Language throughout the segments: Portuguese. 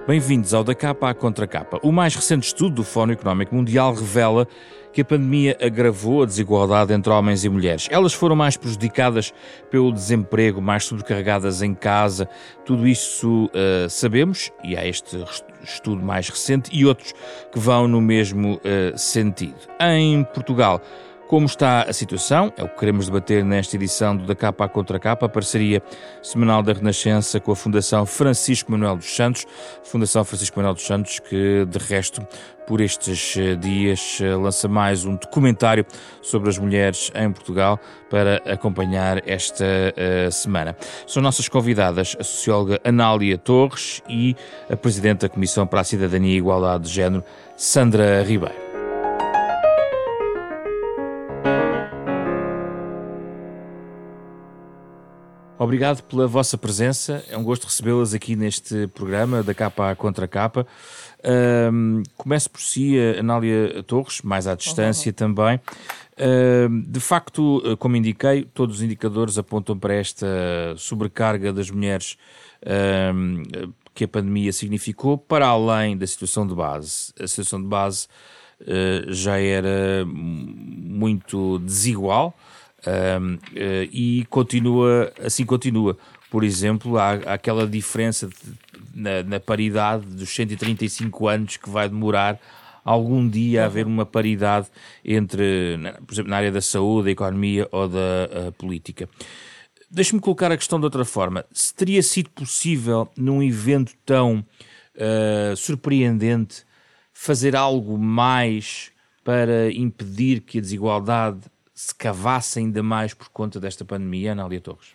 Bem-vindos ao Da Capa à Contra Capa. O mais recente estudo do Fórum Económico Mundial revela que a pandemia agravou a desigualdade entre homens e mulheres. Elas foram mais prejudicadas pelo desemprego, mais sobrecarregadas em casa. Tudo isso sabemos, e há este estudo mais recente e outros que vão no mesmo sentido. Em Portugal, como está a situação? É o que queremos debater nesta edição do Da Capa à Contra Capa, a parceria semanal da Renascença com a Fundação Francisco Manuel dos Santos. Fundação Francisco Manuel dos Santos que, de resto, por estes dias lança mais um documentário sobre as mulheres em Portugal para acompanhar esta semana. São nossas convidadas a socióloga Anália Torres e a Presidente da Comissão para a Cidadania e Igualdade de Género, Sandra Ribeiro. Obrigado pela vossa presença, é um gosto recebê-las aqui neste programa da Capa à Contra Capa. Começo por si, Anália Torres, mais à distância também. De facto, como indiquei, todos os indicadores apontam para esta sobrecarga das mulheres que a pandemia significou, para além da situação de base. A situação de base já era muito desigual. E continua. Por exemplo, há aquela diferença na paridade dos 135 anos que vai demorar algum dia a haver uma paridade entre, por exemplo, na área da saúde, da economia ou da política. Deixe-me colocar a questão de outra forma. Se teria sido possível, num evento tão surpreendente, fazer algo mais para impedir que a desigualdade se cavasse ainda mais por conta desta pandemia, Anália Torres?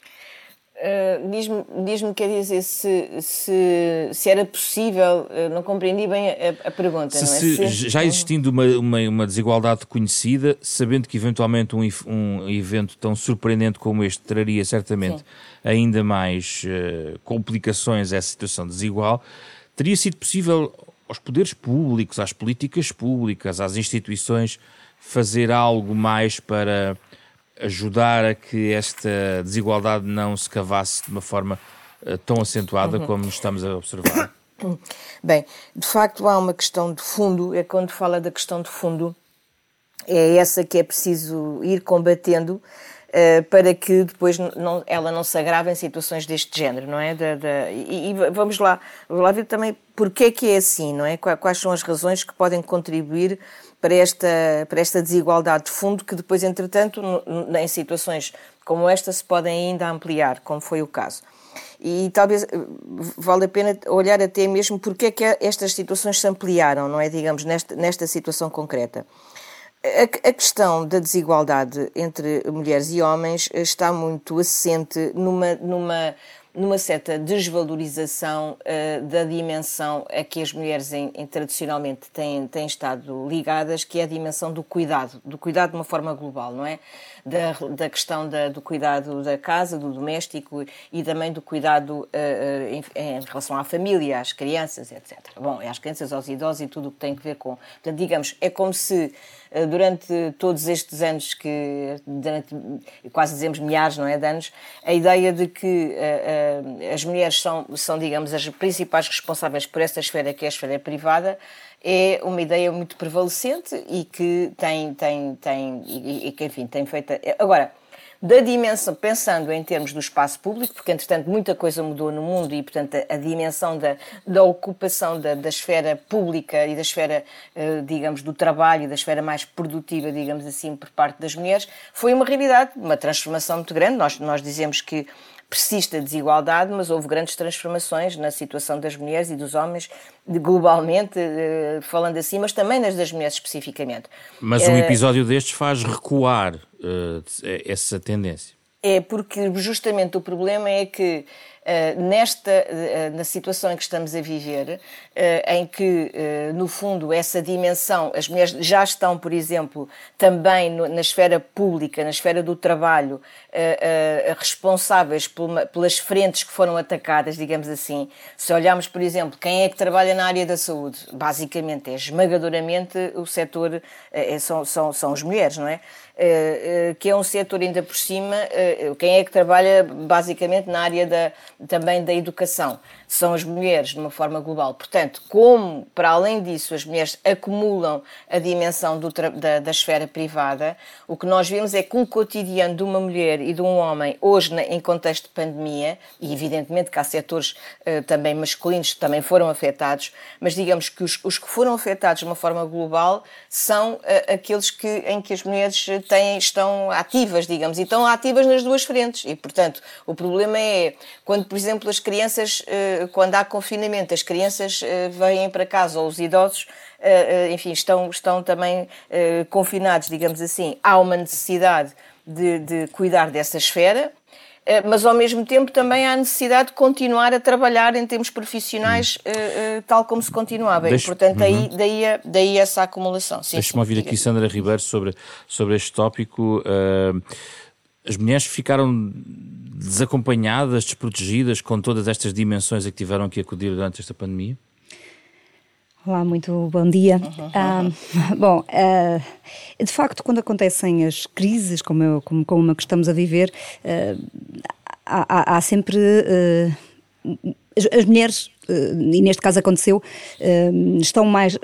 Diz-me, quer dizer, se era possível, não compreendi bem a pergunta, não é? Já existindo uma desigualdade conhecida, sabendo que eventualmente um evento tão surpreendente como este traria certamente ainda mais complicações a essa situação desigual, teria sido possível aos poderes públicos, às políticas públicas, às instituições, fazer algo mais para ajudar a que esta desigualdade não se cavasse de uma forma tão acentuada como estamos a observar? Bem, de facto há uma questão de fundo, é quando fala da questão de fundo, é essa que é preciso ir combatendo para que depois ela não se agrave em situações deste género, não é? E vamos lá ver também porque é que é assim, não é? Quais são as razões que podem contribuir para esta desigualdade de fundo que depois, entretanto, em situações como esta se podem ainda ampliar, como foi o caso. E talvez vale a pena olhar até mesmo porque é que estas situações se ampliaram, não é? Digamos, nesta situação concreta. A questão da desigualdade entre mulheres e homens está muito assente numa certa desvalorização da dimensão a que as mulheres tradicionalmente têm estado ligadas, que é a dimensão do cuidado de uma forma global, não é? Da questão do cuidado da casa, do doméstico e também do cuidado em relação à família, às crianças, etc. Bom, às crianças, aos idosos e tudo o que tem a ver com... Portanto, digamos, é como se durante todos estes anos quase dizemos milhares, não é, de anos, a ideia de que as mulheres são, digamos, as principais responsáveis por esta esfera, que é a esfera privada, é uma ideia muito prevalecente e que tem feito... Agora, da dimensão, pensando em termos do espaço público, porque, entretanto, muita coisa mudou no mundo e, portanto, a dimensão da ocupação da esfera pública e da esfera, digamos, do trabalho, da esfera mais produtiva, digamos assim, por parte das mulheres, foi uma realidade, uma transformação muito grande. Nós dizemos que persiste a desigualdade, mas houve grandes transformações na situação das mulheres e dos homens, globalmente, falando assim, mas também nas das mulheres especificamente. Mas um episódio destes faz recuar essa tendência. É porque justamente o problema é que na situação em que estamos a viver, em que, no fundo, essa dimensão, as mulheres já estão, por exemplo, também na esfera pública, na esfera do trabalho, responsáveis pelas frentes que foram atacadas, digamos assim. Se olharmos, por exemplo, quem é que trabalha na área da saúde, basicamente é esmagadoramente o setor, são as mulheres, não é? Que é um setor ainda por cima, quem é que trabalha basicamente na área também da educação, são as mulheres de uma forma global. Portanto, como, para além disso, as mulheres acumulam a dimensão da esfera privada, o que nós vemos é que o cotidiano de uma mulher e de um homem, hoje em contexto de pandemia, e evidentemente que há setores também masculinos que também foram afetados, mas digamos que os que foram afetados de uma forma global são aqueles em que as mulheres estão ativas, digamos, e estão ativas nas duas frentes. E, portanto, o problema é quando, por exemplo, as crianças, quando há confinamento, as crianças vêm para casa, ou os idosos, enfim, estão também confinados, digamos assim. Há uma necessidade de cuidar dessa esfera, mas ao mesmo tempo também há necessidade de continuar a trabalhar em termos profissionais tal como se continuava. E, portanto, daí essa acumulação. Deixa-me ouvir aqui Sandra Ribeiro sobre este tópico. As mulheres ficaram desacompanhadas, desprotegidas com todas estas dimensões a que tiveram que acudir durante esta pandemia? Olá, muito bom dia. De facto, quando acontecem as crises, como a que estamos a viver, há sempre... As mulheres, e neste caso aconteceu, estão mais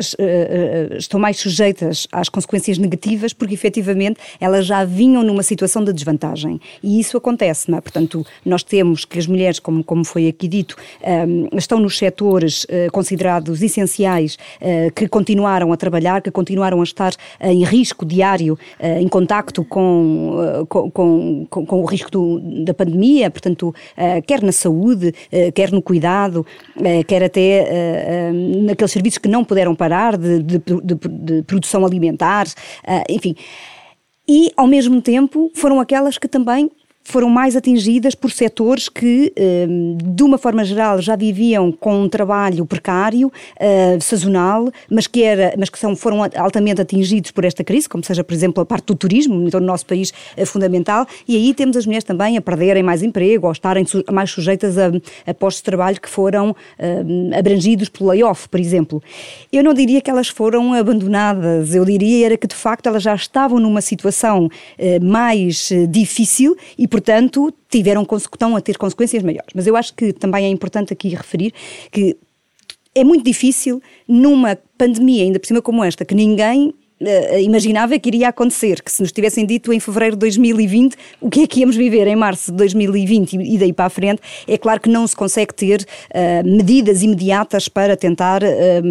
sujeitas às consequências negativas porque efetivamente elas já vinham numa situação de desvantagem e isso acontece, não é? Portanto, nós temos que as mulheres, como foi aqui dito, estão nos setores considerados essenciais, que continuaram a trabalhar, que continuaram a estar em risco diário, em contacto com o risco da pandemia, portanto, quer na saúde, quer no cuidado, quer até naqueles serviços que não puderam parar de produção alimentar, enfim. E, ao mesmo tempo, foram aquelas que também foram mais atingidas por setores que, de uma forma geral, já viviam com um trabalho precário, sazonal, mas que foram altamente atingidos por esta crise, como seja, por exemplo, a parte do turismo, então no nosso país é fundamental, e aí temos as mulheres também a perderem mais emprego ou estarem mais sujeitas a postos de trabalho que foram abrangidos pelo layoff, por exemplo. Eu não diria que elas foram abandonadas, eu diria era que, de facto, elas já estavam numa situação mais difícil e, portanto, estão a ter consequências maiores. Mas eu acho que também é importante aqui referir que é muito difícil numa pandemia, ainda por cima como esta, que ninguém imaginava que iria acontecer, que se nos tivessem dito em fevereiro de 2020 o que é que íamos viver em março de 2020 e daí para a frente, é claro que não se consegue ter medidas imediatas para tentar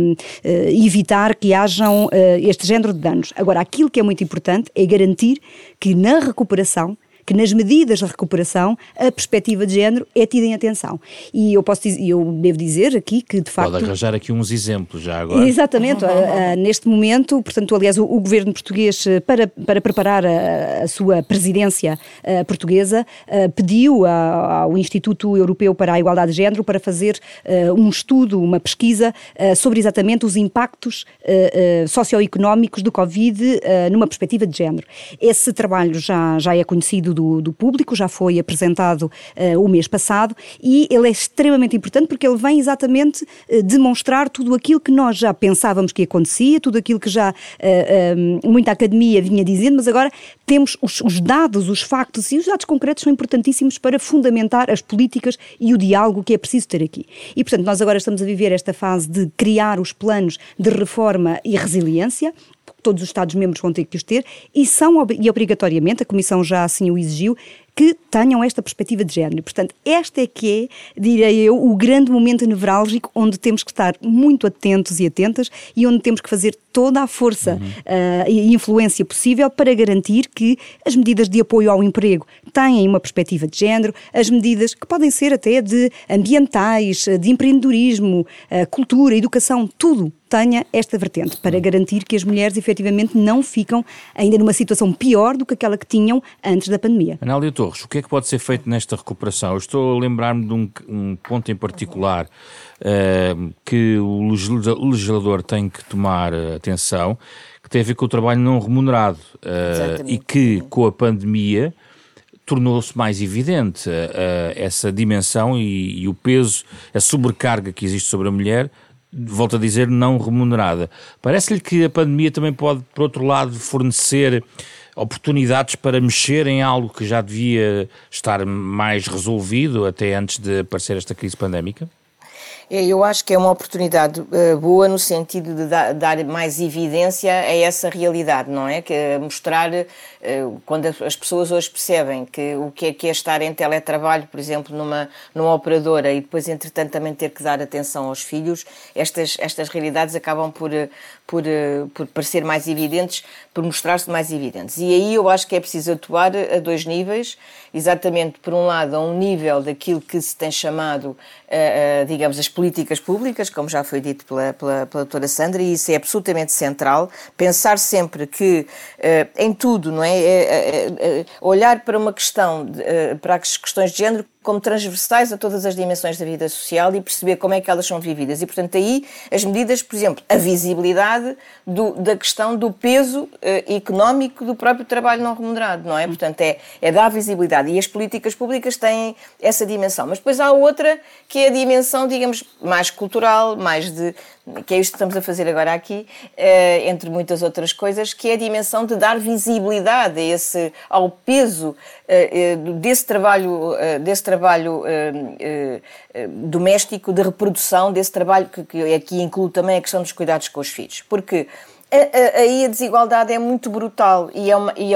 evitar que hajam este género de danos. Agora, aquilo que é muito importante é garantir que na recuperação, que nas medidas de recuperação a perspectiva de género é tida em atenção. E eu devo dizer aqui que, de facto... Pode arranjar aqui uns exemplos já agora. Exatamente. Neste momento, portanto, aliás, o governo português, para preparar a sua presidência portuguesa, pediu ao Instituto Europeu para a Igualdade de Género para fazer um estudo, uma pesquisa sobre exatamente os impactos socioeconómicos do Covid numa perspectiva de género. Esse trabalho já é conhecido do público, já foi apresentado o mês passado e ele é extremamente importante porque ele vem exatamente demonstrar tudo aquilo que nós já pensávamos que acontecia, tudo aquilo que já muita academia vinha dizendo, mas agora temos os dados, os factos e os dados concretos são importantíssimos para fundamentar as políticas e o diálogo que é preciso ter aqui. E, portanto, nós agora estamos a viver esta fase de criar os planos de reforma e resiliência. Todos os Estados-membros vão ter que os ter e obrigatoriamente, a Comissão já assim o exigiu, que tenham esta perspectiva de género. Portanto, este é que é, direi eu, o grande momento nevrálgico onde temos que estar muito atentos e atentas e onde temos que fazer toda a força e influência possível para garantir que as medidas de apoio ao emprego têm uma perspectiva de género, as medidas que podem ser até de ambientais, de empreendedorismo, cultura, educação, tudo tenha esta vertente, para garantir que as mulheres efetivamente não ficam ainda numa situação pior do que aquela que tinham antes da pandemia. Anália Torres, o que é que pode ser feito nesta recuperação? Eu estou a lembrar-me de um ponto em particular que o legislador tem que tomar atenção, que tem a ver com o trabalho não remunerado e que com a pandemia tornou-se mais evidente essa dimensão e o peso, a sobrecarga que existe sobre a mulher, volto a dizer, não remunerada. Parece-lhe que a pandemia também pode, por outro lado, fornecer oportunidades para mexer em algo que já devia estar mais resolvido até antes de aparecer esta crise pandémica? Eu acho que é uma oportunidade boa no sentido de dar mais evidência a essa realidade, não é? Que mostrar, quando as pessoas hoje percebem que o que é estar em teletrabalho, por exemplo, numa operadora e depois, entretanto, também ter que dar atenção aos filhos, estas realidades acabam por parecer mais evidentes, por mostrar-se mais evidentes. E aí eu acho que é preciso atuar a dois níveis, exatamente, por um lado, a um nível daquilo que se tem chamado, digamos, as políticas públicas, como já foi dito pela doutora Sandra, e isso é absolutamente central. Pensar sempre que, em tudo, não é? Olhar para uma questão, para as questões de género, como transversais a todas as dimensões da vida social e perceber como é que elas são vividas. E, portanto, aí as medidas, por exemplo, a visibilidade da questão do peso económico do próprio trabalho não remunerado, não é? Portanto, é dar visibilidade. E as políticas públicas têm essa dimensão. Mas depois há outra, que é a dimensão, digamos, mais cultural, que é isto que estamos a fazer agora aqui, entre muitas outras coisas, que é a dimensão de dar visibilidade ao peso desse trabalho doméstico, de reprodução, desse trabalho que aqui inclui também a questão dos cuidados com os filhos. Porque aí a desigualdade é muito brutal e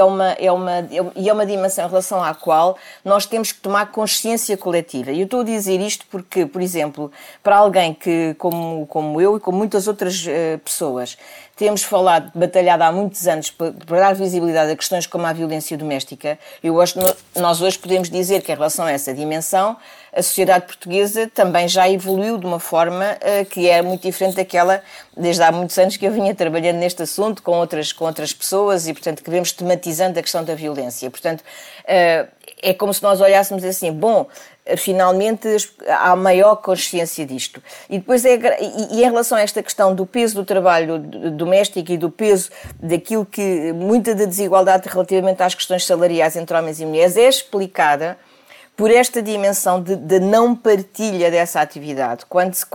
é uma dimensão em relação à qual nós temos que tomar consciência coletiva. E eu estou a dizer isto porque, por exemplo, para alguém que, como eu e como muitas outras pessoas, temos batalhado há muitos anos para dar visibilidade a questões como a violência doméstica, nós hoje podemos dizer que em relação a essa dimensão, a sociedade portuguesa também já evoluiu de uma forma que é muito diferente daquela desde há muitos anos que eu vinha trabalhando neste assunto com outras pessoas e, portanto, que vemos tematizando a questão da violência. Portanto, é como se nós olhássemos assim, finalmente há maior consciência disto. E depois em relação a esta questão do peso do trabalho doméstico e do peso daquilo que muita da desigualdade relativamente às questões salariais entre homens e mulheres é explicada por esta dimensão de não partilha dessa atividade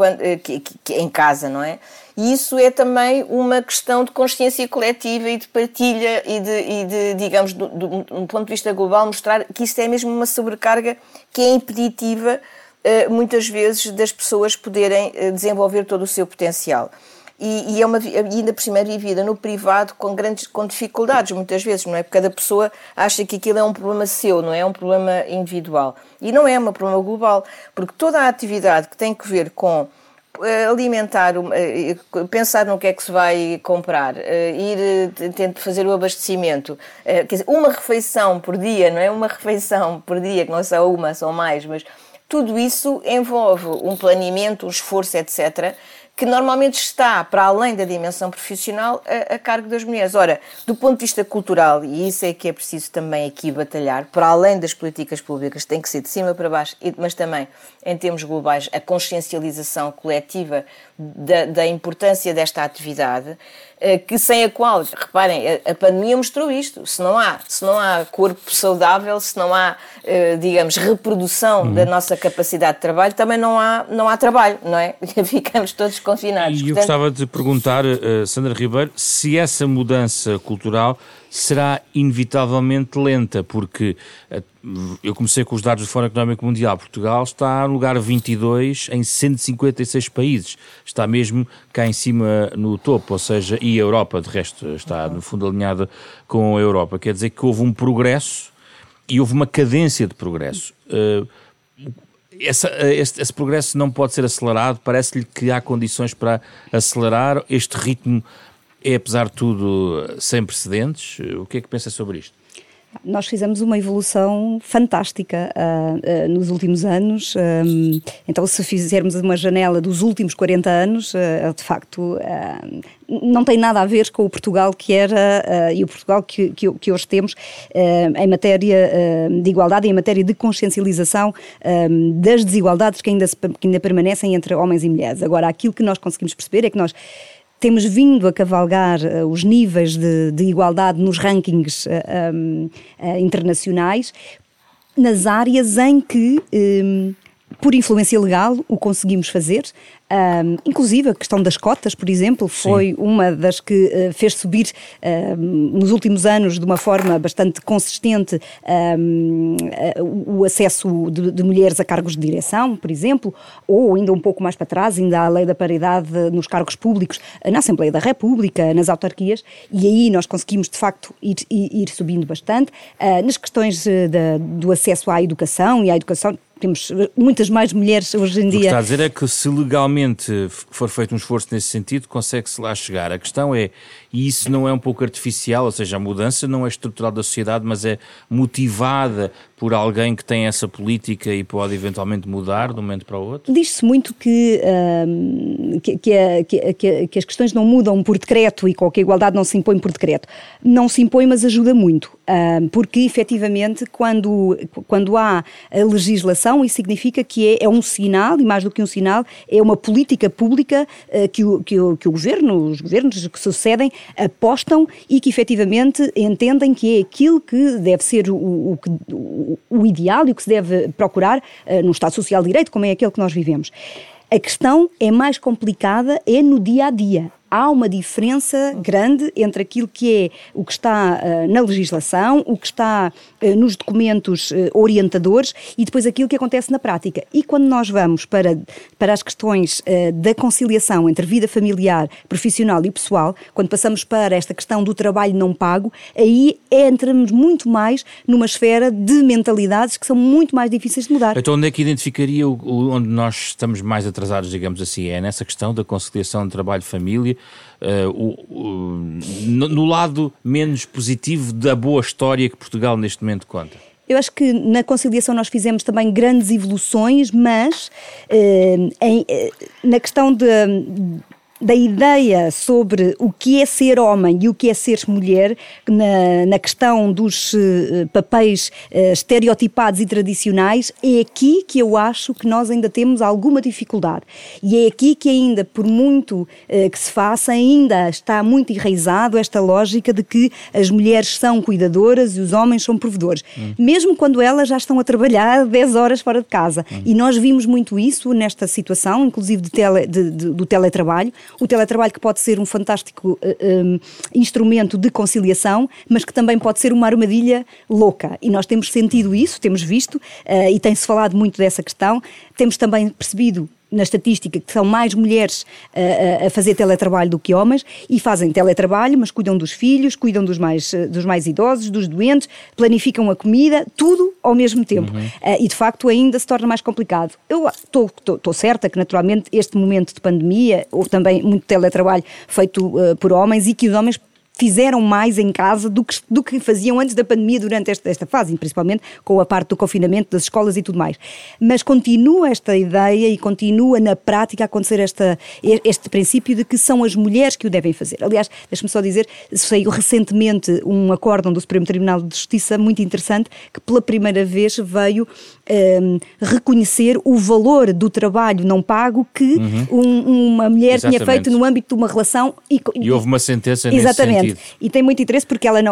em casa, não é? E isso é também uma questão de consciência coletiva e de partilha e de digamos, do ponto de vista global, mostrar que isso é mesmo uma sobrecarga que é impeditiva, muitas vezes, das pessoas poderem desenvolver todo o seu potencial. E ainda por cima é vivida no privado com dificuldades, muitas vezes, não é? Porque cada pessoa acha que aquilo é um problema seu, não é um problema individual. E não é um problema global, porque toda a atividade que tem que ver com alimentar, pensar no que é que se vai comprar, tentar fazer o abastecimento, quer dizer, uma refeição por dia, não é? Uma refeição por dia, que não é só uma, são mais, mas tudo isso envolve um planeamento, um esforço, etc., que normalmente está, para além da dimensão profissional, a cargo das mulheres. Ora, do ponto de vista cultural, e isso é que é preciso também aqui batalhar, para além das políticas públicas, tem que ser de cima para baixo, mas também, em termos globais, a consciencialização coletiva da importância desta atividade, que sem a qual, reparem, a pandemia mostrou isto, se não há corpo saudável, se não há, digamos, reprodução da nossa capacidade de trabalho, também não há trabalho, não é? Ficamos todos confinados. E eu gostava de perguntar, Sandra Ribeiro, se essa mudança cultural será inevitavelmente lenta, porque eu comecei com os dados do Fórum Económico Mundial. Portugal está no lugar 22 em 156 países. Está mesmo cá em cima no topo, ou seja, e a Europa, de resto, está no fundo alinhada com a Europa. Quer dizer que houve um progresso e houve uma cadência de progresso. Esse progresso não pode ser acelerado? Parece-lhe que há condições para acelerar este ritmo? É, apesar de tudo, sem precedentes? O que é que pensa sobre isto? Nós fizemos uma evolução fantástica nos últimos anos. Então, se fizermos uma janela dos últimos 40 anos, de facto, não tem nada a ver com o Portugal que era e o Portugal que hoje temos em matéria de igualdade e em matéria de consciencialização das desigualdades que ainda permanecem entre homens e mulheres. Agora, aquilo que nós conseguimos perceber é que nós temos vindo a cavalgar os níveis de igualdade nos rankings internacionais nas áreas em que Por influência legal o conseguimos fazer. Inclusive a questão das cotas, por exemplo, foi uma das que fez subir nos últimos anos de uma forma bastante consistente o acesso de mulheres a cargos de direção, por exemplo, ou ainda um pouco mais para trás, ainda a lei da paridade nos cargos públicos, na Assembleia da República, nas autarquias, e aí nós conseguimos de facto ir subindo bastante. Nas questões do acesso à educação e à educação, temos muitas mais mulheres hoje em dia. O que está a dizer é que se legalmente for feito um esforço nesse sentido, consegue-se lá chegar. A questão é, e isso não é um pouco artificial, ou seja, a mudança não é estrutural da sociedade, mas é motivada por alguém que tem essa política e pode eventualmente mudar de um momento para o outro? Diz-se muito que as questões não mudam por decreto e que a igualdade não se impõe por decreto. Não se impõe, mas ajuda muito, porque efetivamente quando há a legislação, isso significa que é um sinal, e mais do que um sinal, é uma política pública que os governos que sucedem apostam e que efetivamente entendem que é aquilo que deve ser o ideal e o que se deve procurar num Estado Social de Direito, como é aquele que nós vivemos. A questão é mais complicada, é no dia-a-dia. Há uma diferença grande entre aquilo que é o que está na legislação, o que está nos documentos orientadores e depois aquilo que acontece na prática. E quando nós vamos para as questões da conciliação entre vida familiar, profissional e pessoal, quando passamos para esta questão do trabalho não pago, aí entramos muito mais numa esfera de mentalidades que são muito mais difíceis de mudar. Então onde é que identificaria onde nós estamos mais atrasados, digamos assim? É nessa questão da conciliação de trabalho-família, no lado menos positivo da boa história que Portugal neste momento conta? Eu acho que na conciliação nós fizemos também grandes evoluções, mas na questão da ideia sobre o que é ser homem e o que é ser mulher, na questão dos papéis estereotipados e tradicionais, é aqui que eu acho que nós ainda temos alguma dificuldade. E é aqui que ainda, por muito que se faça, ainda está muito enraizado esta lógica de que as mulheres são cuidadoras e os homens são provedores. Mesmo quando elas já estão a trabalhar 10 horas fora de casa. E nós vimos muito isso nesta situação, inclusive do teletrabalho. O teletrabalho que pode ser um fantástico instrumento de conciliação, mas que também pode ser uma armadilha louca. E nós temos sentido isso, temos visto, e tem-se falado muito dessa questão. Temos também percebido na estatística que são mais mulheres a fazer teletrabalho do que homens, e fazem teletrabalho, mas cuidam dos filhos, cuidam dos mais idosos, dos doentes, planificam a comida, tudo ao mesmo tempo. E de facto ainda se torna mais complicado. Eu estou certa que naturalmente este momento de pandemia, houve também muito teletrabalho feito por homens e que os homens fizeram mais em casa do que faziam antes da pandemia durante esta fase, principalmente com a parte do confinamento das escolas e tudo mais. Mas continua esta ideia e continua na prática a acontecer este princípio de que são as mulheres que o devem fazer. Aliás, deixa-me só dizer, saiu recentemente um acórdão do Supremo Tribunal de Justiça muito interessante, que pela primeira vez veio reconhecer o valor do trabalho não pago que uma mulher tinha feito no âmbito de uma relação. E houve uma sentença nesse sentido. E tem muito interesse porque ela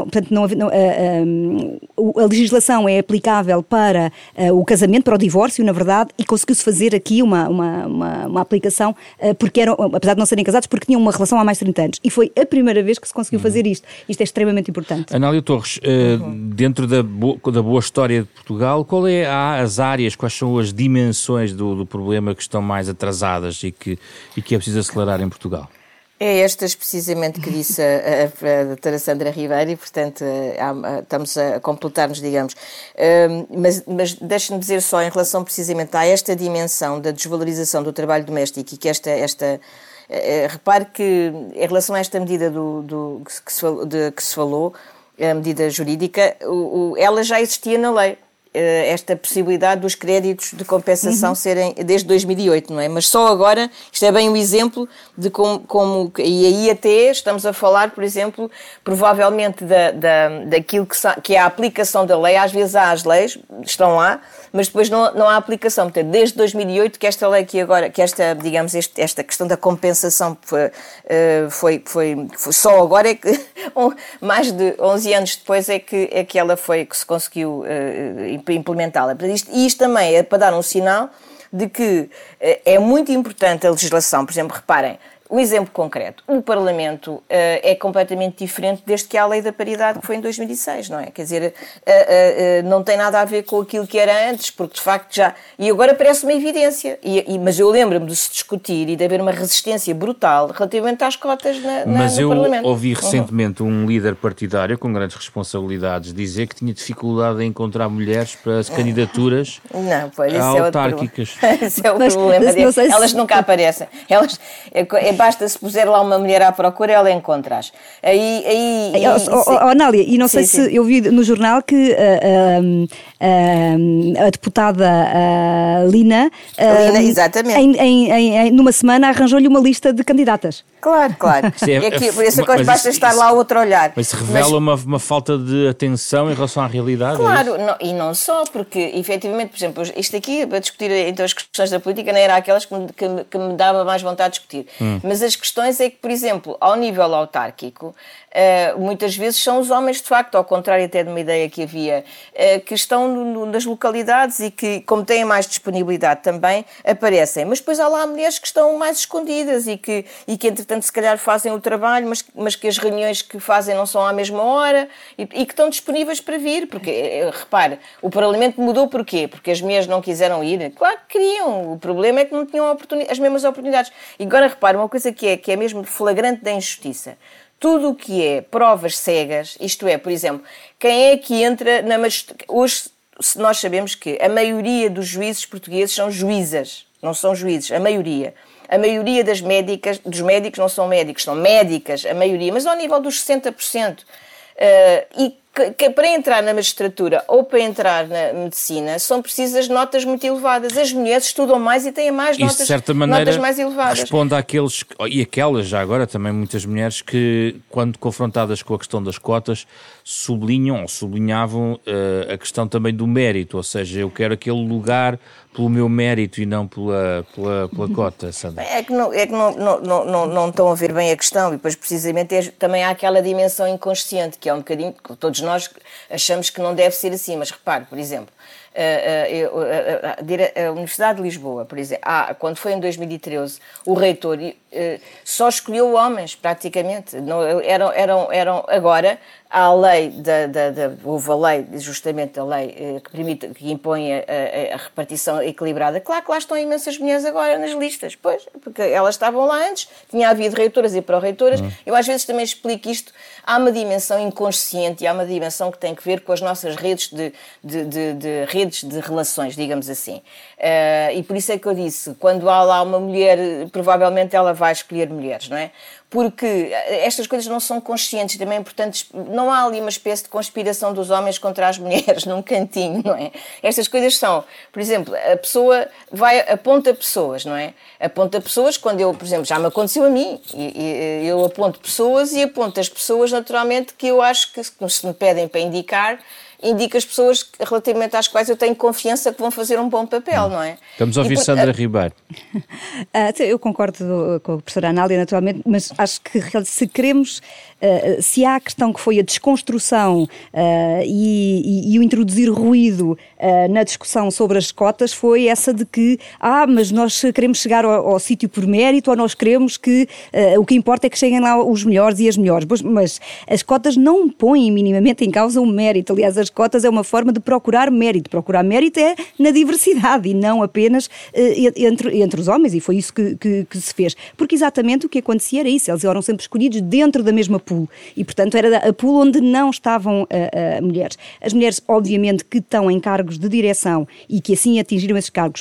a legislação é aplicável para o casamento, para o divórcio, na verdade, e conseguiu-se fazer aqui uma aplicação, porque apesar de não serem casados, porque tinham uma relação há mais de 30 anos. E foi a primeira vez que se conseguiu fazer isto. Isto é extremamente importante. Anália Torres, dentro da boa história de Portugal, as áreas, quais são as dimensões do problema que estão mais atrasadas e que é preciso acelerar em Portugal? É estas precisamente que disse a doutora Sandra Ribeiro e, portanto, estamos a completar-nos, digamos. Mas deixe-me dizer só em relação precisamente a esta dimensão da desvalorização do trabalho doméstico e que repare que em relação a esta medida que se falou, a medida jurídica, ela já existia na lei. Esta possibilidade dos créditos de compensação serem desde 2008, não é? Mas só agora, isto é bem um exemplo de como e aí até estamos a falar, por exemplo, provavelmente daquilo que é a aplicação da lei. Às vezes há as leis, estão lá, mas depois não há aplicação. Portanto, desde 2008 que esta lei aqui agora, que esta questão da compensação foi só agora, é que mais de 11 anos depois é que ela que se conseguiu implementá-la. Isto também é para dar um sinal de que é muito importante a legislação. Por exemplo, reparem, um exemplo concreto, o Parlamento é completamente diferente desde que há a Lei da Paridade, que foi em 2006, não é? Quer dizer, não tem nada a ver com aquilo que era antes, porque de facto já... E agora parece uma evidência, mas eu lembro-me de se discutir e de haver uma resistência brutal relativamente às cotas no Parlamento. Mas eu ouvi recentemente um líder partidário com grandes responsabilidades dizer que tinha dificuldade em encontrar mulheres para as candidaturas autárquicas. Esse é o problema. Elas nunca aparecem. Basta se puser lá uma mulher à procura, ela encontra-as. Anália, e não sei se eu vi no jornal que a deputada Lina exatamente. numa semana arranjou-lhe uma lista de candidatas. Claro. Por isso que basta estar lá outro olhar. Mas revela uma falta de atenção em relação à realidade. Claro, e não só, porque efetivamente, por exemplo, isto aqui, para discutir então as questões da política, não era aquelas que me dava mais vontade de discutir. Mas as questões é que, por exemplo, ao nível autárquico, muitas vezes são os homens, de facto, ao contrário até de uma ideia que havia, que estão nas localidades e que, como têm mais disponibilidade também, aparecem. Mas depois há lá mulheres que estão mais escondidas e que entretanto, se calhar fazem o trabalho, mas que as reuniões que fazem não são à mesma hora e que estão disponíveis para vir. Porque, repare, o Parlamento mudou porquê? Porque as mulheres não quiseram ir? Claro que queriam. O problema é que não tinham as mesmas oportunidades. E agora, repare, uma coisa que é mesmo flagrante da injustiça. Tudo o que é provas cegas, isto é, por exemplo, quem é que entra na magistratura? Hoje nós sabemos que a maioria dos juízes portugueses são juízas, não são juízes, a maioria. A maioria dos médicos não são médicos, são médicas, a maioria, mas ao nível dos 60%. Que para entrar na magistratura ou para entrar na medicina são precisas notas muito elevadas. As mulheres estudam mais e têm mais notas, de certa maneira, notas mais elevadas. Responde àqueles, e aquelas já agora também muitas mulheres que, quando confrontadas com a questão das cotas, sublinhavam a questão também do mérito, ou seja, eu quero aquele lugar pelo meu mérito e não pela cota, Sandra. É que não estão a ver bem a questão e depois precisamente também há aquela dimensão inconsciente que é um bocadinho, que todos nós achamos que não deve ser assim, mas repare, por exemplo, a Universidade de Lisboa, por exemplo, quando foi em 2013, o reitor só escolheu homens, praticamente. Não, eram agora, há a lei, houve a lei, justamente a lei que impõe a repartição equilibrada. Claro que lá estão imensas mulheres agora nas listas, pois, porque elas estavam lá antes, tinha havido reitoras e pró-reitoras. Eu às vezes também explico isto, há uma dimensão inconsciente e há uma dimensão que tem que ver com as nossas redes de relações, digamos assim. E por isso é que eu disse, quando há lá uma mulher, provavelmente ela vai escolher mulheres, não é? Porque estas coisas não são conscientes, também é importante, não há ali uma espécie de conspiração dos homens contra as mulheres num cantinho, não é? Estas coisas são, por exemplo, a pessoa aponta pessoas, não é? Aponta pessoas quando eu, por exemplo, já me aconteceu a mim, eu aponto pessoas e aponto as pessoas naturalmente que eu acho que se me pedem para indicar, indica as pessoas relativamente às quais eu tenho confiança que vão fazer um bom papel, não é? Estamos a ouvir Sandra Ribeiro. Eu concordo com a professora Anália, naturalmente, mas acho que se queremos, se há a questão que foi a desconstrução e o introduzir ruído na discussão sobre as cotas, foi essa de que, mas nós queremos chegar ao sítio por mérito, ou nós queremos que o que importa é que cheguem lá os melhores e as melhores. Mas as cotas não põem minimamente em causa o mérito. Aliás, as cotas é uma forma de procurar mérito. Procurar mérito é na diversidade e não apenas entre os homens, e foi isso que se fez. Porque exatamente o que acontecia era isso, eles eram sempre escolhidos dentro da mesma pool e, portanto, era a pool onde não estavam mulheres. As mulheres, obviamente, que estão em cargos de direção e que assim atingiram esses cargos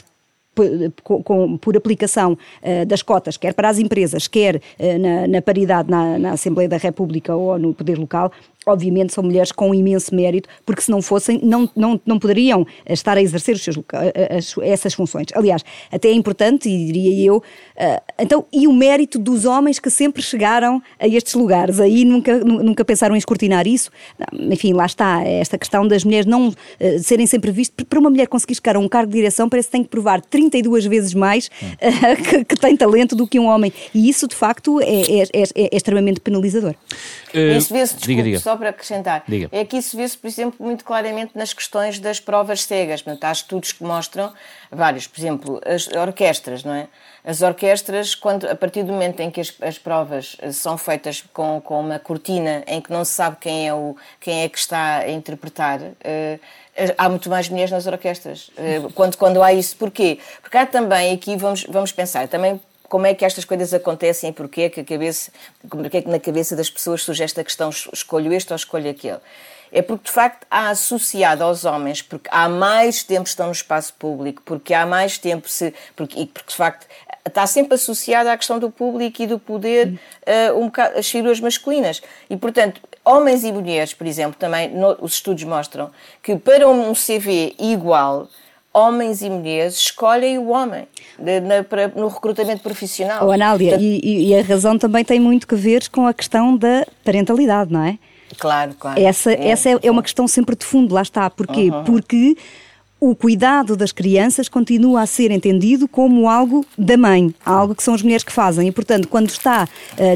por aplicação das cotas, quer para as empresas, quer na paridade na Assembleia da República ou no Poder Local, obviamente são mulheres com imenso mérito, porque se não fossem, não poderiam estar a exercer essas funções. Aliás, até é importante, e diria eu, então, e o mérito dos homens que sempre chegaram a estes lugares, aí nunca pensaram em escrutinar isso? Não, enfim, lá está, esta questão das mulheres não serem sempre vistas. Para uma mulher conseguir chegar a um cargo de direção, parece que tem que provar 32 vezes mais que tem talento do que um homem, e isso de facto é extremamente penalizador. Isso vê-se, desculpe, só só para acrescentar. Diga. É que isso vê-se, por exemplo, muito claramente nas questões das provas cegas. Portanto, há estudos que mostram vários, por exemplo, as orquestras, não é? As orquestras, a partir do momento em que as provas são feitas com uma cortina em que não se sabe quem é que está a interpretar, há muito mais mulheres nas orquestras. Quando há isso, porquê? Porque há também, aqui vamos pensar, também como é que estas coisas acontecem e porquê é que na cabeça das pessoas surge esta questão, escolho este ou escolho aquele. É porque, de facto, há associado aos homens, porque há mais tempo que estão no espaço público, porque há mais tempo, porque de facto, está sempre associado à questão do público e do poder, as figuras masculinas. E, portanto, homens e mulheres, por exemplo, também os estudos mostram que para um CV igual, homens e mulheres escolhem o homem no recrutamento profissional. Anália, portanto, e a razão também tem muito que ver com a questão da parentalidade, não é? Claro. Essa é uma questão sempre de fundo, lá está. Porquê? Porque o cuidado das crianças continua a ser entendido como algo da mãe, algo que são as mulheres que fazem. E, portanto, quando está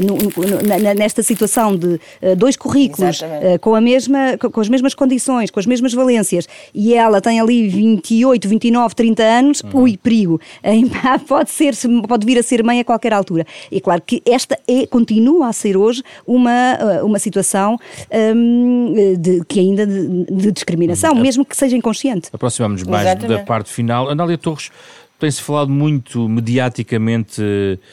nesta situação de dois currículos com as mesmas condições, com as mesmas valências, e ela tem ali 28, 29, 30 anos, perigo. Pode vir a ser mãe a qualquer altura. E claro que esta continua a ser hoje uma situação que ainda de discriminação, mesmo que seja inconsciente. Aproximamos mais da parte final. Anália Torres, tem-se falado muito mediaticamente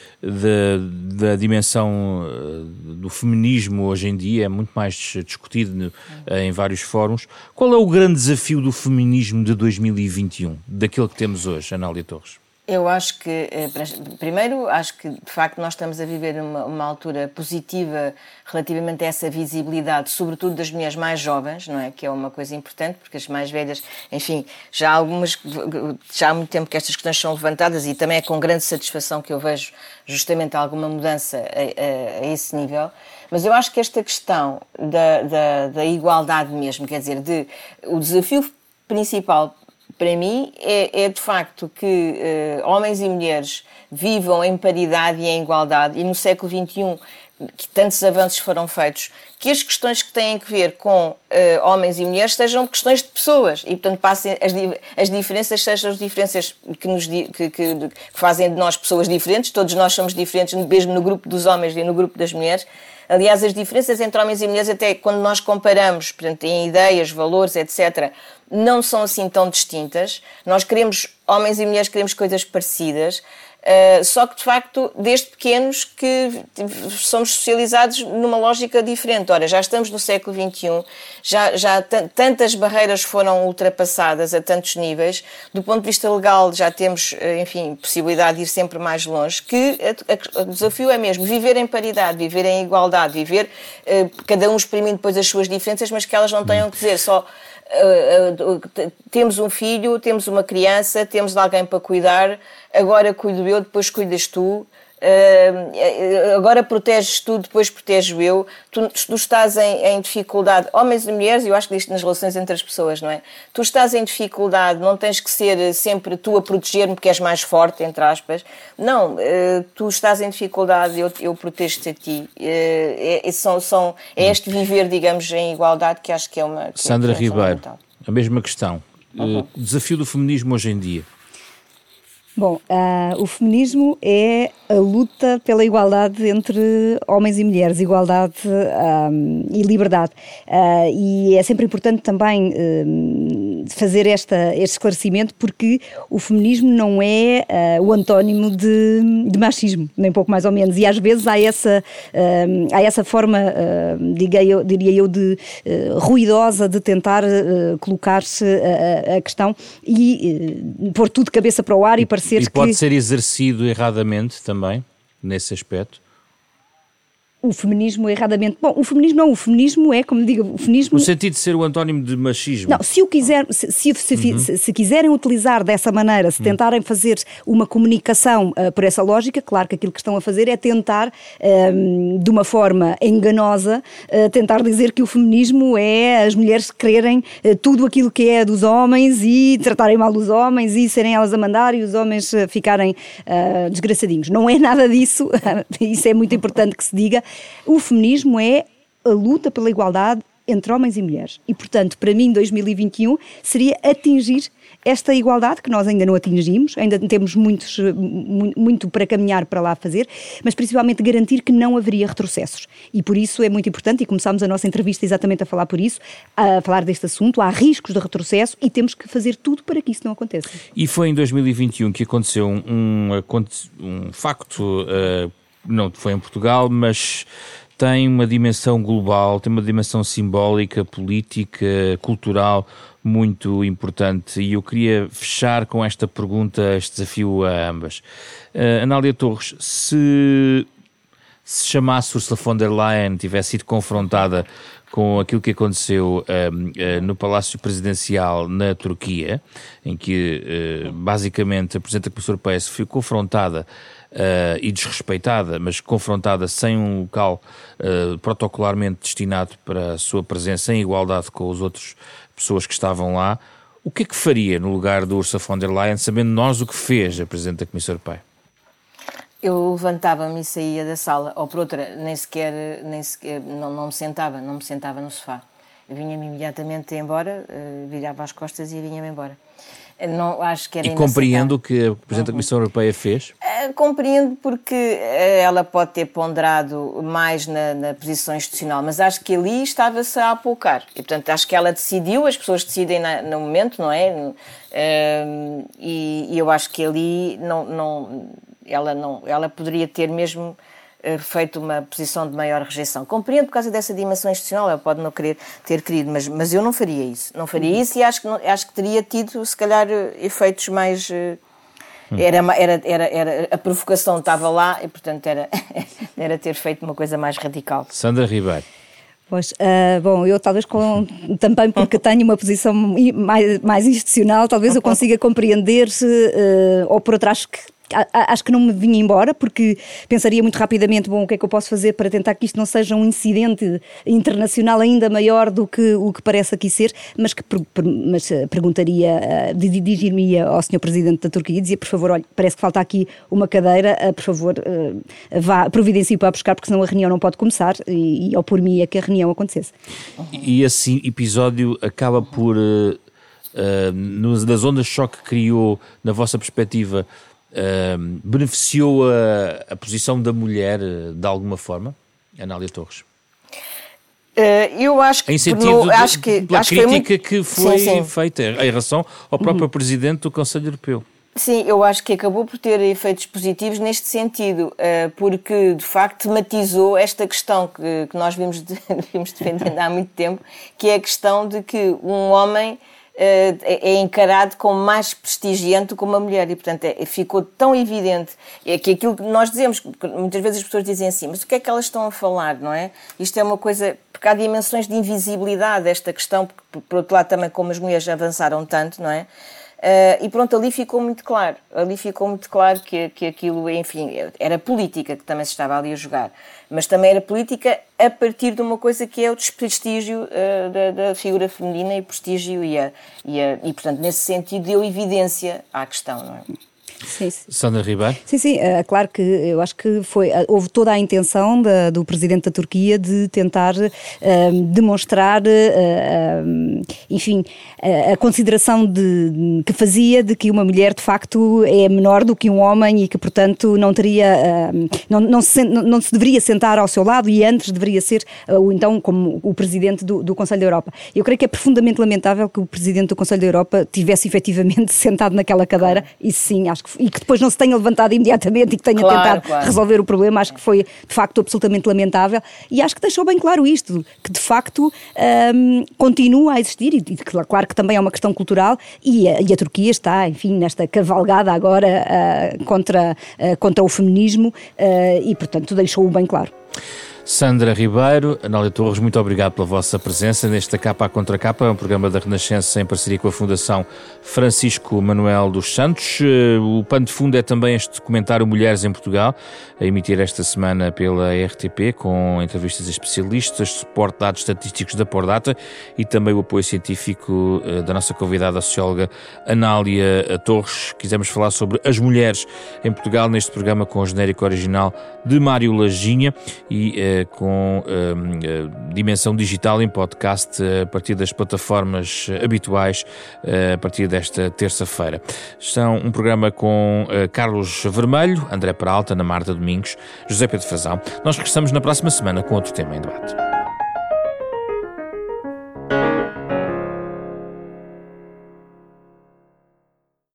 da dimensão do feminismo hoje em dia, é muito mais discutido em vários fóruns. Qual é o grande desafio do feminismo de 2021, daquele que temos hoje, Anália Torres? Eu acho que, primeiro, de facto nós estamos a viver uma altura positiva relativamente a essa visibilidade, sobretudo das mulheres mais jovens, não é? Que é uma coisa importante, porque as mais velhas, enfim, já há muito tempo que estas questões são levantadas e também é com grande satisfação que eu vejo justamente alguma mudança a esse nível. Mas eu acho que esta questão da igualdade mesmo, quer dizer, o desafio principal para mim é de facto que homens e mulheres vivam em paridade e em igualdade, e no século XXI que tantos avanços foram feitos, que as questões que têm a ver com homens e mulheres sejam questões de pessoas e, portanto, passem as diferenças sejam as diferenças que fazem de nós pessoas diferentes. Todos nós somos diferentes, mesmo no grupo dos homens e no grupo das mulheres. Aliás, as diferenças entre homens e mulheres, até quando nós comparamos, portanto, em ideias, valores, etc., não são assim tão distintas. Nós homens e mulheres queremos coisas parecidas, só que, de facto, desde pequenos que somos socializados numa lógica diferente. Ora, já estamos no século XXI, já tantas barreiras foram ultrapassadas a tantos níveis. Do ponto de vista legal, já temos, enfim, possibilidade de ir sempre mais longe, que o desafio é mesmo viver em paridade, viver em igualdade, viver cada um exprimindo depois as suas diferenças, mas que elas não tenham que dizer só temos um filho, temos uma criança, temos alguém para cuidar, agora cuido eu, depois cuidas tu, agora proteges tu, depois protejo eu. Tu estás em dificuldade, homens e mulheres, eu acho que isto nas relações entre as pessoas, não é? Tu estás em dificuldade, não tens que ser sempre tu a proteger-me porque és mais forte, entre aspas. Não, tu estás em dificuldade, eu protejo-te a ti. É este viver, digamos, em igualdade que acho que é uma... Sandra Ribeiro, a mesma questão. Desafio do feminismo hoje em dia. Bom, o feminismo é a luta pela igualdade entre homens e mulheres, igualdade e liberdade. E é sempre importante também fazer este esclarecimento, porque o feminismo não é o antónimo de machismo, nem pouco mais ou menos. E às vezes há essa forma, diria eu, de ruidosa de tentar colocar-se a questão e pôr tudo de cabeça para o ar e parecer e pode ser exercido erradamente também, nesse aspecto? O feminismo erradamente... Bom, o feminismo é, como digo, o feminismo... No sentido de ser o antónimo de machismo. Não, se quiserem utilizar dessa maneira, se tentarem fazer uma comunicação por essa lógica, claro que aquilo que estão a fazer é tentar, de uma forma enganosa, tentar dizer que o feminismo é as mulheres quererem tudo aquilo que é dos homens e tratarem mal os homens e serem elas a mandar e os homens ficarem desgraçadinhos. Não é nada disso, isso é muito importante que se diga. O feminismo é a luta pela igualdade entre homens e mulheres. E, portanto, para mim, 2021 seria atingir esta igualdade, que nós ainda não atingimos, ainda temos muito para caminhar para lá fazer, mas principalmente garantir que não haveria retrocessos. E por isso é muito importante, e começámos a nossa entrevista exatamente a falar por isso, a falar deste assunto. Há riscos de retrocesso e temos que fazer tudo para que isso não aconteça. E foi em 2021 que aconteceu um facto, não foi em Portugal, mas tem uma dimensão global, tem uma dimensão simbólica, política, cultural muito importante, e eu queria fechar com esta pergunta, este desafio a ambas. Anália Torres, se chamasse Ursula von der Leyen, tivesse sido confrontada com aquilo que aconteceu no Palácio Presidencial na Turquia, em que basicamente a Presidente da Comissão Europeia se foi confrontada e desrespeitada, mas confrontada sem um local protocolarmente destinado para a sua presença em igualdade com as outras pessoas que estavam lá, o que é que faria no lugar de Ursula von der Leyen, sabendo nós o que fez a Presidente da Comissão Europeia? Eu levantava-me e saía da sala, ou por outra, nem sequer não me sentava no sofá. Eu vinha-me imediatamente embora, virava as costas e vinha-me embora. Não, acho que era compreendo o que a Presidente da Comissão Europeia fez? Compreendo, porque ela pode ter ponderado mais na posição institucional, mas acho que ali estava-se a apocar. E, portanto, acho que ela decidiu, as pessoas decidem no momento, não é? E eu acho que ali ela poderia ter mesmo feito uma posição de maior rejeição. Compreendo por causa dessa dimensão institucional, ela pode não ter querido, mas eu não faria isso. Não faria isso, e acho que teria tido, se calhar, efeitos mais... A provocação estava lá e, portanto, era ter feito uma coisa mais radical. Sandra Ribeiro. Pois, bom, eu talvez também porque tenho uma posição mais institucional, talvez eu consiga compreender-se, ou por outro, acho que não me vinha embora, porque pensaria muito rapidamente, bom, o que é que eu posso fazer para tentar que isto não seja um incidente internacional ainda maior do que o que parece aqui ser, mas perguntaria, dirigir-me ao Sr. Presidente da Turquia e dizia, por favor, olha, parece que falta aqui uma cadeira, por favor, vá, providencie para buscar, porque senão a reunião não pode começar, e ou por mim é que a reunião acontecesse. E esse episódio acaba por, das ondas de choque que criou, na vossa perspectiva, beneficiou a posição da mulher de alguma forma? Anália Torres. Eu acho que... Em sentido pela crítica muito... que foi sim. feita em relação ao próprio Presidente do Conselho Europeu. Sim, eu acho que acabou por ter efeitos positivos neste sentido, porque de facto tematizou esta questão que nós vimos defendendo há muito tempo, que é a questão de que um homem é encarado como mais prestigiante que uma mulher, e portanto ficou tão evidente que aquilo que nós dizemos, muitas vezes as pessoas dizem assim, mas o que é que elas estão a falar, não é? Isto é uma coisa, porque há dimensões de invisibilidade desta questão, porque por outro lado também como as mulheres avançaram tanto, não é? E pronto, ali ficou muito claro que aquilo, enfim, era política que também se estava ali a jogar, mas também era política a partir de uma coisa que é o desprestígio da figura feminina e prestígio e portanto, nesse sentido deu evidência à questão, não é? Sim. Sandra Ribeiro? Sim, claro que eu acho que houve toda a intenção do Presidente da Turquia de tentar demonstrar, enfim, a consideração que fazia de que uma mulher de facto é menor do que um homem e que portanto não teria, não se deveria sentar ao seu lado e antes deveria ser então como o Presidente do Conselho da Europa. Eu creio que é profundamente lamentável que o Presidente do Conselho da Europa tivesse efetivamente sentado naquela cadeira, e sim, acho que, e que depois não se tenha levantado imediatamente e que tenha tentado resolver o problema. Acho que foi de facto absolutamente lamentável, e acho que deixou bem claro isto, que de facto continua a existir, e claro que também é uma questão cultural, e a Turquia está, enfim, nesta cavalgada agora contra o feminismo, e portanto deixou-o bem claro. Sandra Ribeiro, Anália Torres, muito obrigado pela vossa presença nesta Capa à Contra Capa, um programa da Renascença em parceria com a Fundação Francisco Manuel dos Santos. O pano de fundo é também este documentário Mulheres em Portugal, a emitir esta semana pela RTP, com entrevistas a especialistas, suporte de dados estatísticos da Pordata e também o apoio científico da nossa convidada, a socióloga Anália Torres. Quisemos falar sobre as mulheres em Portugal neste programa com o genérico original de Mário Laginha, e com dimensão digital em podcast a partir das plataformas habituais a partir desta terça-feira. São um programa com Carlos Vermelho, André Peralta, Ana Marta Domingos, José Pedro Frazão. Nós regressamos na próxima semana com outro tema em debate.